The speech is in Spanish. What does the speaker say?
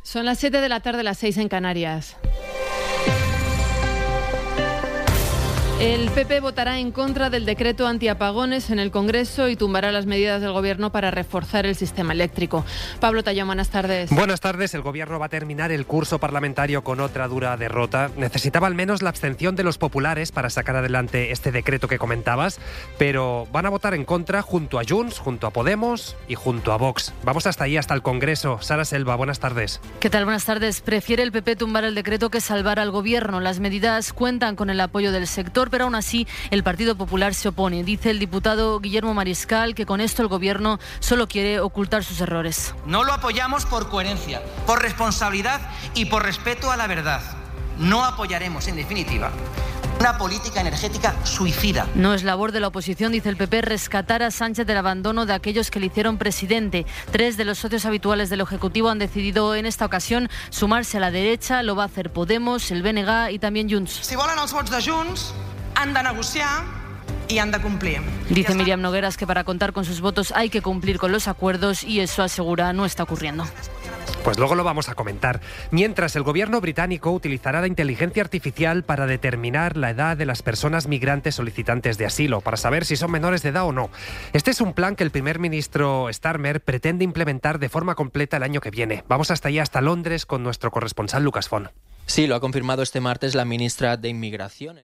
Son las 7 de la tarde, las 6 en Canarias. El PP votará en contra del decreto antiapagones en el Congreso y tumbará las medidas del Gobierno para reforzar el sistema eléctrico. Pablo Tallón, buenas tardes. Buenas tardes. El Gobierno va a terminar el curso parlamentario con otra dura derrota. Necesitaba al menos la abstención de los populares para sacar adelante este decreto que comentabas, pero van a votar en contra junto a Junts, junto a Podemos y junto a Vox. Vamos hasta ahí, hasta el Congreso. Sara Selva, buenas tardes. ¿Qué tal? Buenas tardes. Prefiere el PP tumbar el decreto que salvar al Gobierno. Las medidas cuentan con el apoyo del sector, pero aún así el Partido Popular se opone. Dice el diputado Guillermo Mariscal que con esto el Gobierno solo quiere ocultar sus errores. No lo apoyamos por coherencia, por responsabilidad y por respeto a la verdad. No apoyaremos, en definitiva, una política energética suicida. No es labor de la oposición, dice el PP, rescatar a Sánchez del abandono de aquellos que le hicieron presidente. 3 de los socios habituales del Ejecutivo han decidido en esta ocasión sumarse a la derecha. Lo va a hacer Podemos, el BNG y también Junts. Si volen els vots de Junts, han de negociar y han de cumplir. Dice Míriam Nogueras que para contar con sus votos hay que cumplir con los acuerdos y eso, asegura, no está ocurriendo. Pues luego lo vamos a comentar. Mientras, el gobierno británico utilizará la inteligencia artificial para determinar la edad de las personas migrantes solicitantes de asilo, para saber si son menores de edad o no. Este es un plan que el primer ministro Starmer pretende implementar de forma completa el año que viene. Vamos hasta allá, hasta Londres, con nuestro corresponsal Lucas Font. Sí, lo ha confirmado este martes la ministra de Inmigración.